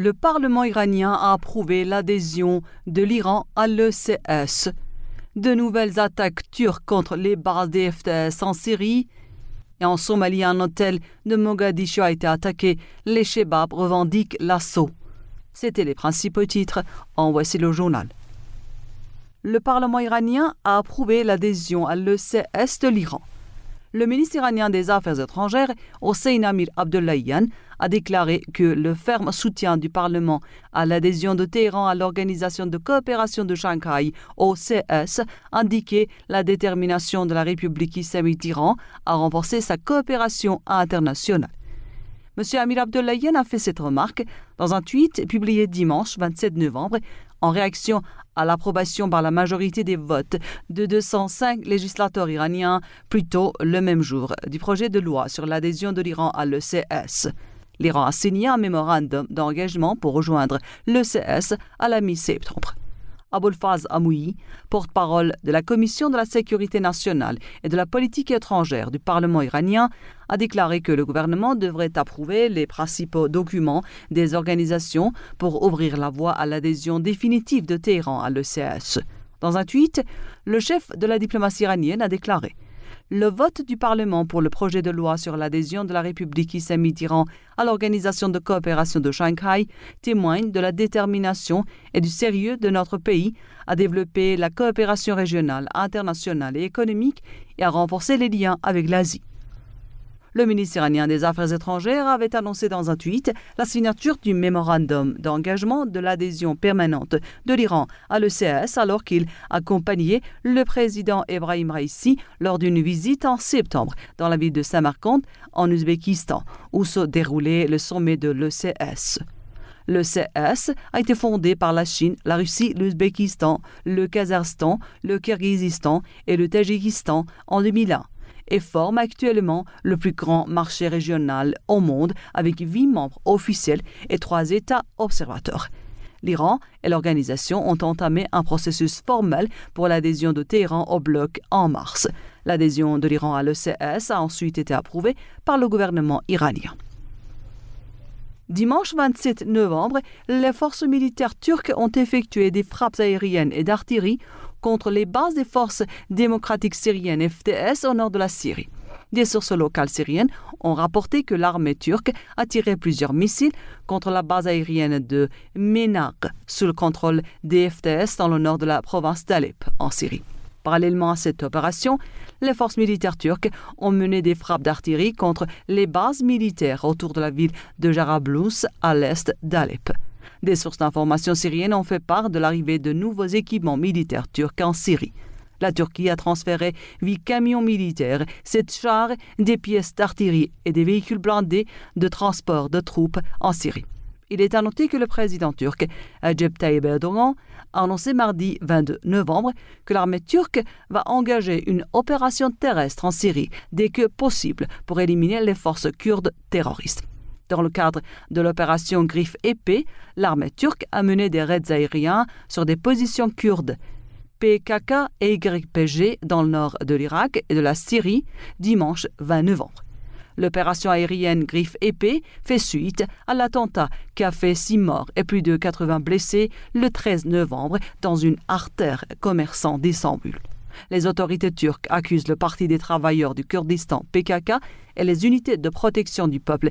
Le Parlement iranien a approuvé l'adhésion de l'Iran à l'ECS. De nouvelles attaques turques contre les bases des FTS en Syrie et en Somalie, un hôtel de Mogadiscio a été attaqué. Les Chebabs revendiquent l'assaut. C'étaient les principaux titres. En voici le journal. Le Parlement iranien a approuvé l'adhésion à l'ECS de l'Iran. Le ministre iranien des Affaires étrangères, Hossein Amir Abdollahian, a déclaré que le ferme soutien du Parlement à l'adhésion de Téhéran à l'Organisation de coopération de Shanghai, OCS, indiquait la détermination de la République islamique d'Iran à renforcer sa coopération internationale. M. Amir Abdollahian a fait cette remarque dans un tweet publié dimanche 27 novembre en réaction à l'approbation par la majorité des votes de 205 législateurs iraniens plus tôt le même jour du projet de loi sur l'adhésion de l'Iran à l'ECS. L'Iran a signé un mémorandum d'engagement pour rejoindre l'ECS à la mi-septembre. Abolfaz Amouyi, porte-parole de la Commission de la sécurité nationale et de la politique étrangère du Parlement iranien, a déclaré que le gouvernement devrait approuver les principaux documents des organisations pour ouvrir la voie à l'adhésion définitive de Téhéran à l'ECS. Dans un tweet, le chef de la diplomatie iranienne a déclaré « Le vote du Parlement pour le projet de loi sur l'adhésion de la République islamique d'Iran à l'Organisation de coopération de Shanghai témoigne de la détermination et du sérieux de notre pays à développer la coopération régionale, internationale et économique et à renforcer les liens avec l'Asie. » Le ministre iranien des Affaires étrangères avait annoncé dans un tweet la signature du mémorandum d'engagement de l'adhésion permanente de l'Iran à l'ECS alors qu'il accompagnait le président Ebrahim Raïssi lors d'une visite en septembre dans la ville de Samarkand en Ouzbékistan où se déroulait le sommet de l'ECS. L'ECS a été fondé par la Chine, la Russie, l'Ouzbékistan, le Kazakhstan, le Kirghizistan et le Tadjikistan en 2001. Et forme actuellement le plus grand marché régional au monde avec 8 membres officiels et 3 États observateurs. L'Iran et l'organisation ont entamé un processus formel pour l'adhésion de Téhéran au bloc en mars. L'adhésion de l'Iran à l'ECS a ensuite été approuvée par le gouvernement iranien. Dimanche 27 novembre, les forces militaires turques ont effectué des frappes aériennes et d'artillerie contre les bases des forces démocratiques syriennes FTS au nord de la Syrie. Des sources locales syriennes ont rapporté que l'armée turque a tiré plusieurs missiles contre la base aérienne de Menak sous le contrôle des FTS dans le nord de la province d'Alep, en Syrie. Parallèlement à cette opération, les forces militaires turques ont mené des frappes d'artillerie contre les bases militaires autour de la ville de Jarablus à l'est d'Alep. Des sources d'information syriennes ont fait part de l'arrivée de nouveaux équipements militaires turcs en Syrie. La Turquie a transféré 8 camions militaires, 7 chars, des pièces d'artillerie et des véhicules blindés de transport de troupes en Syrie. Il est à noter que le président turc, Recep Tayyip Erdogan, a annoncé mardi 22 novembre que l'armée turque va engager une opération terrestre en Syrie dès que possible pour éliminer les forces kurdes terroristes. Dans le cadre de l'opération Griffe épée, l'armée turque a mené des raids aériens sur des positions kurdes, PKK et YPG dans le nord de l'Irak et de la Syrie dimanche 20 novembre. L'opération aérienne Griffe épée fait suite à l'attentat qui a fait 6 morts et plus de 80 blessés le 13 novembre dans une artère commerçant d'Istanbul. Les autorités turques accusent le Parti des travailleurs du Kurdistan PKK et les unités de protection du peuple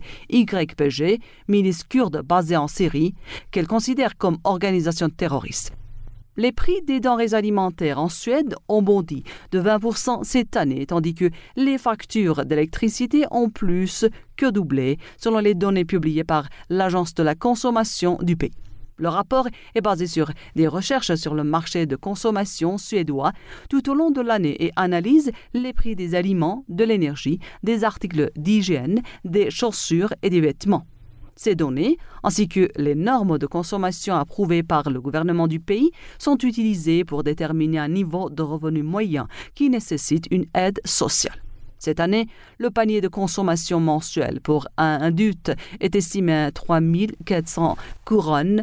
YPG, milice kurde basée en Syrie, qu'elles considèrent comme organisation terroriste. Les prix des denrées alimentaires en Suède ont bondi de 20% cette année, tandis que les factures d'électricité ont plus que doublé, selon les données publiées par l'Agence de la consommation du pays. Le rapport est basé sur des recherches sur le marché de consommation suédois tout au long de l'année et analyse les prix des aliments, de l'énergie, des articles d'hygiène, des chaussures et des vêtements. Ces données, ainsi que les normes de consommation approuvées par le gouvernement du pays, sont utilisées pour déterminer un niveau de revenu moyen qui nécessite une aide sociale. Cette année, le panier de consommation mensuel pour un adulte est estimé à 3 400 couronnes,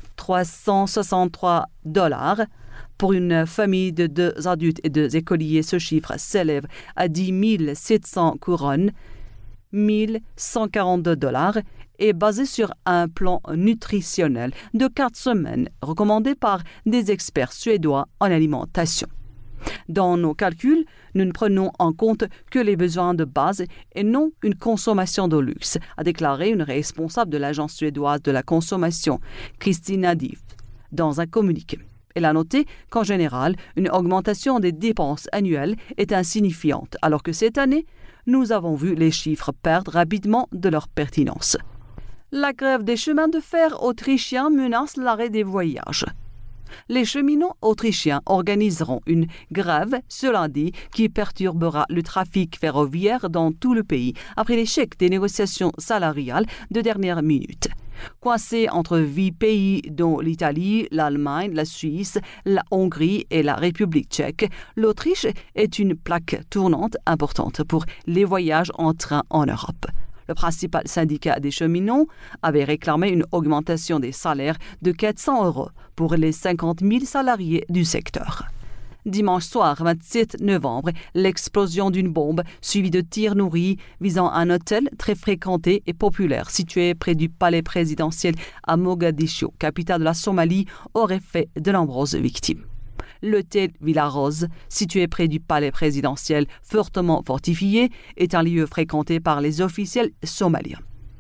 $363. Pour une famille de 2 adultes et 2 écoliers, ce chiffre s'élève à 10 700 couronnes, $1 142, est basé sur un plan nutritionnel de 4 semaines recommandé par des experts suédois en alimentation. Dans nos calculs, nous ne prenons en compte que les besoins de base et non une consommation de luxe, a déclaré une responsable de l'agence suédoise de la consommation, Christina Dief, dans un communiqué. Elle a noté qu'en général, une augmentation des dépenses annuelles est insignifiante, alors que cette année, nous avons vu les chiffres perdre rapidement de leur pertinence. La grève des chemins de fer autrichiens menace l'arrêt des voyages. Les cheminots autrichiens organiseront une grève ce lundi qui perturbera le trafic ferroviaire dans tout le pays après l'échec des négociations salariales de dernière minute. Coincés entre 8 pays dont l'Italie, l'Allemagne, la Suisse, la Hongrie et la République tchèque, l'Autriche est une plaque tournante importante pour les voyages en train en Europe. Le principal syndicat des cheminots avait réclamé une augmentation des salaires de 400 € pour les 50 000 salariés du secteur. Dimanche soir, 27 novembre, l'explosion d'une bombe suivie de tirs nourris visant un hôtel très fréquenté et populaire situé près du palais présidentiel à Mogadiscio, capitale de la Somalie, aurait fait de nombreuses victimes. L'hôtel Villa Rose, situé près du palais présidentiel fortement fortifié, est un lieu fréquenté par les officiels somaliens.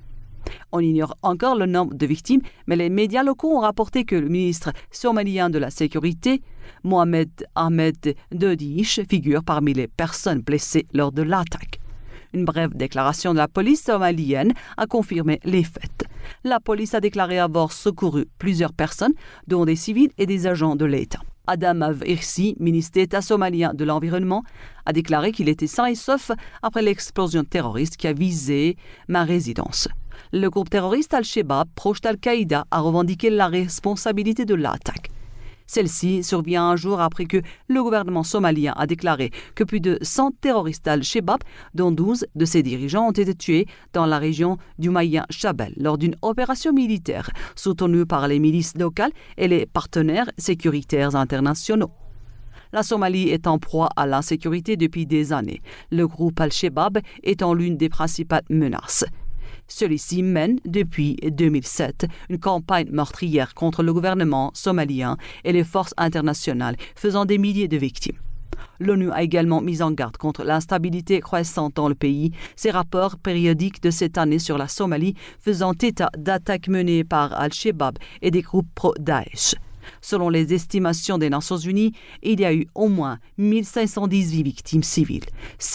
On ignore encore le nombre de victimes, mais les médias locaux ont rapporté que le ministre somalien de la Sécurité, Mohamed Ahmed Dodiche, figure parmi les personnes blessées lors de l'attaque. Une brève déclaration de la police somalienne a confirmé les faits. La police a déclaré avoir secouru plusieurs personnes, dont des civils et des agents de l'État. Adam Aversi, ministre d'État somalien de l'Environnement, a déclaré qu'il était sain et sauf après l'explosion terroriste qui a visé ma résidence. Le groupe terroriste Al-Shabaab, proche d'Al-Qaïda, a revendiqué la responsabilité de l'attaque. Celle-ci survient un jour après que le gouvernement somalien a déclaré que plus de 100 terroristes Al-Shabaab, dont 12 de ses dirigeants, ont été tués dans la région du Mayen Shabelle lors d'une opération militaire soutenue par les milices locales et les partenaires sécuritaires internationaux. La Somalie est en proie à l'insécurité depuis des années, le groupe Al-Shabaab étant l'une des principales menaces. Celui-ci mène depuis 2007 une campagne meurtrière contre le gouvernement somalien et les forces internationales, faisant des milliers de victimes. L'ONU a également mis en garde contre l'instabilité croissante dans le pays, ses rapports périodiques de cette année sur la Somalie faisant état d'attaques menées par Al-Shabaab et des groupes pro-Daesh. Selon les estimations des Nations Unies, il y a eu au moins 1518 victimes civiles,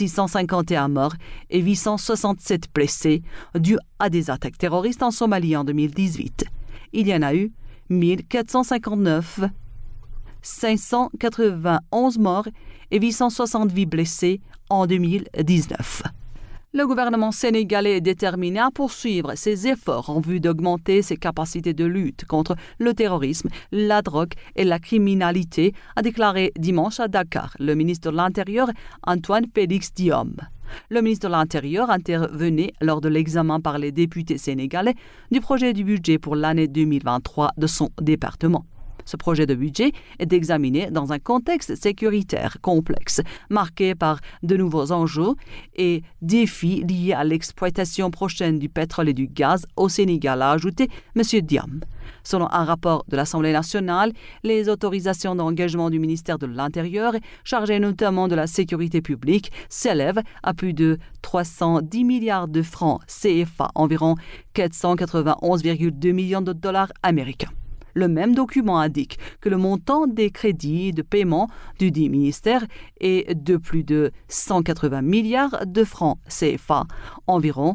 651 morts et 867 blessés dus à des attaques terroristes en Somalie en 2018. Il y en a eu 1459, 591 morts et 868 blessés en 2019. Le gouvernement sénégalais est déterminé à poursuivre ses efforts en vue d'augmenter ses capacités de lutte contre le terrorisme, la drogue et la criminalité, a déclaré dimanche à Dakar le ministre de l'Intérieur Antoine Félix Diome. Le ministre de l'Intérieur intervenait lors de l'examen par les députés sénégalais du projet du budget pour l'année 2023 de son département. Ce projet de budget est examiné dans un contexte sécuritaire complexe, marqué par de nouveaux enjeux et défis liés à l'exploitation prochaine du pétrole et du gaz au Sénégal, a ajouté M. Diame. Selon un rapport de l'Assemblée nationale, les autorisations d'engagement du ministère de l'Intérieur, chargé notamment de la sécurité publique, s'élèvent à plus de 310 milliards de francs CFA, environ 491,2 millions de dollars américains. Le même document indique que le montant des crédits de paiement du dit ministère est de plus de 180 milliards de francs CFA, environ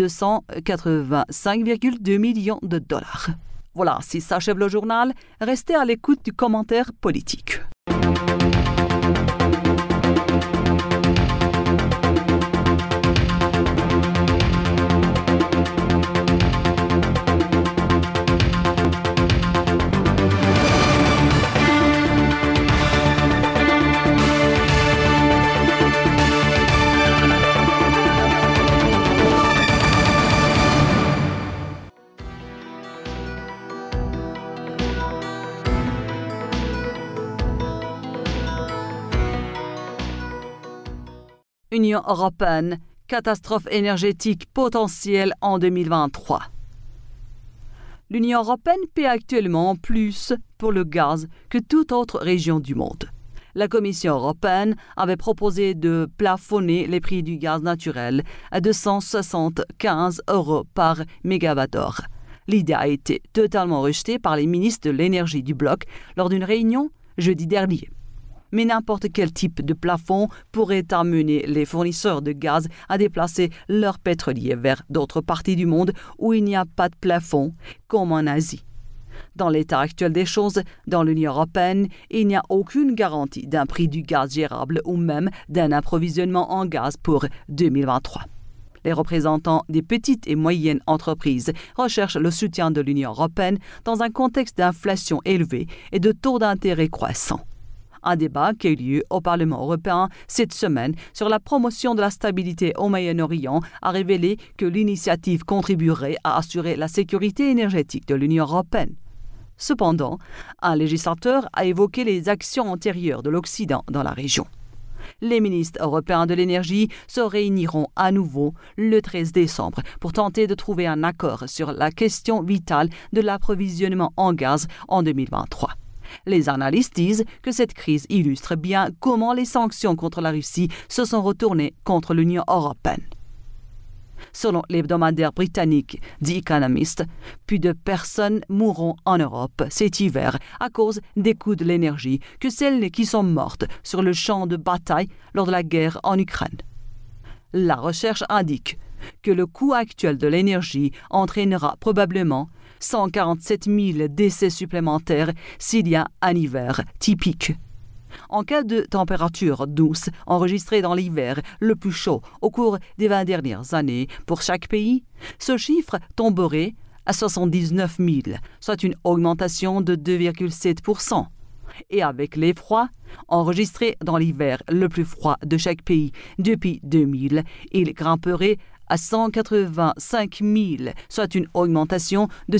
285,2 millions de dollars. Voilà, si s'achève le journal, restez à l'écoute du commentaire politique. Union européenne, catastrophe énergétique potentielle en 2023. L'Union européenne paie actuellement plus pour le gaz que toute autre région du monde. La Commission européenne avait proposé de plafonner les prix du gaz naturel à 275 € par mégawattheure. L'idée a été totalement rejetée par les ministres de l'énergie du bloc lors d'une réunion jeudi dernier. Mais n'importe quel type de plafond pourrait amener les fournisseurs de gaz à déplacer leurs pétroliers vers d'autres parties du monde où il n'y a pas de plafond, comme en Asie. Dans l'état actuel des choses, dans l'Union européenne, il n'y a aucune garantie d'un prix du gaz gérable ou même d'un approvisionnement en gaz pour 2023. Les représentants des petites et moyennes entreprises recherchent le soutien de l'Union européenne dans un contexte d'inflation élevée et de taux d'intérêt croissants. Un débat qui a eu lieu au Parlement européen cette semaine sur la promotion de la stabilité au Moyen-Orient a révélé que l'initiative contribuerait à assurer la sécurité énergétique de l'Union européenne. Cependant, un législateur a évoqué les actions antérieures de l'Occident dans la région. Les ministres européens de l'énergie se réuniront à nouveau le 13 décembre pour tenter de trouver un accord sur la question vitale de l'approvisionnement en gaz en 2023. Les analystes disent que cette crise illustre bien comment les sanctions contre la Russie se sont retournées contre l'Union européenne. Selon l'hebdomadaire britannique The Economist, plus de personnes mourront en Europe cet hiver à cause des coûts de l'énergie que celles qui sont mortes sur le champ de bataille lors de la guerre en Ukraine. La recherche indique que le coût actuel de l'énergie entraînera probablement 147 000 décès supplémentaires s'il y a un hiver typique. En cas de température douce enregistrée dans l'hiver le plus chaud au cours des 20 dernières années pour chaque pays, ce chiffre tomberait à 79 000, soit une augmentation de 2,7%. Et avec les froids enregistrés dans l'hiver le plus froid de chaque pays depuis 2000, il grimperait à 185 000, soit une augmentation de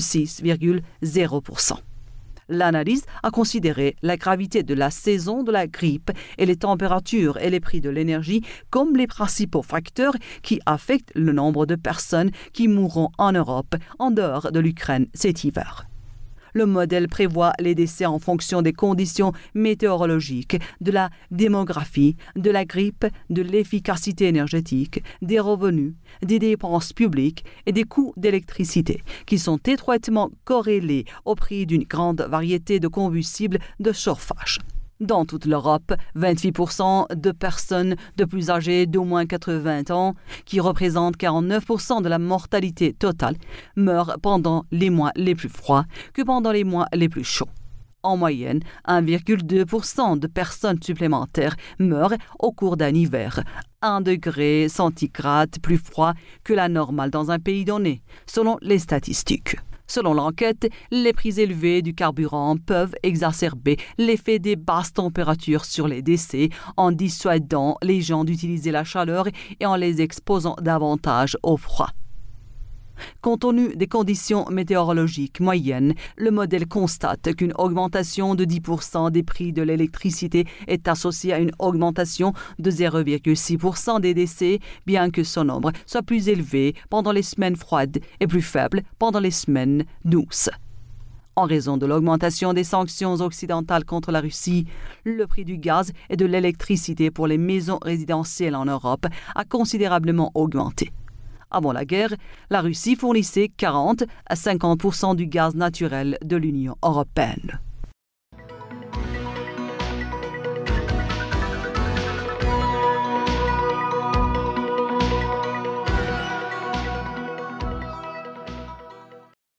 6,0%. L'analyse a considéré la gravité de la saison de la grippe et les températures et les prix de l'énergie comme les principaux facteurs qui affectent le nombre de personnes qui mourront en Europe en dehors de l'Ukraine cet hiver. Le modèle prévoit les décès en fonction des conditions météorologiques, de la démographie, de la grippe, de l'efficacité énergétique, des revenus, des dépenses publiques et des coûts d'électricité, qui sont étroitement corrélés au prix d'une grande variété de combustibles de chauffage. Dans toute l'Europe, 28% de personnes de plus âgées d'au moins 80 ans, qui représentent 49% de la mortalité totale, meurent pendant les mois les plus froids que pendant les mois les plus chauds. En moyenne, 1,2% de personnes supplémentaires meurent au cours d'un hiver, 1 degré centigrade plus froid que la normale dans un pays donné, selon les statistiques. Selon l'enquête, les prix élevés du carburant peuvent exacerber l'effet des basses températures sur les décès en dissuadant les gens d'utiliser la chaleur et en les exposant davantage au froid. Compte tenu des conditions météorologiques moyennes, le modèle constate qu'une augmentation de 10% des prix de l'électricité est associée à une augmentation de 0,6% des décès, bien que ce nombre soit plus élevé pendant les semaines froides et plus faible pendant les semaines douces. En raison de l'augmentation des sanctions occidentales contre la Russie, le prix du gaz et de l'électricité pour les maisons résidentielles en Europe a considérablement augmenté. Avant la guerre, la Russie fournissait 40 à 50% du gaz naturel de l'Union européenne.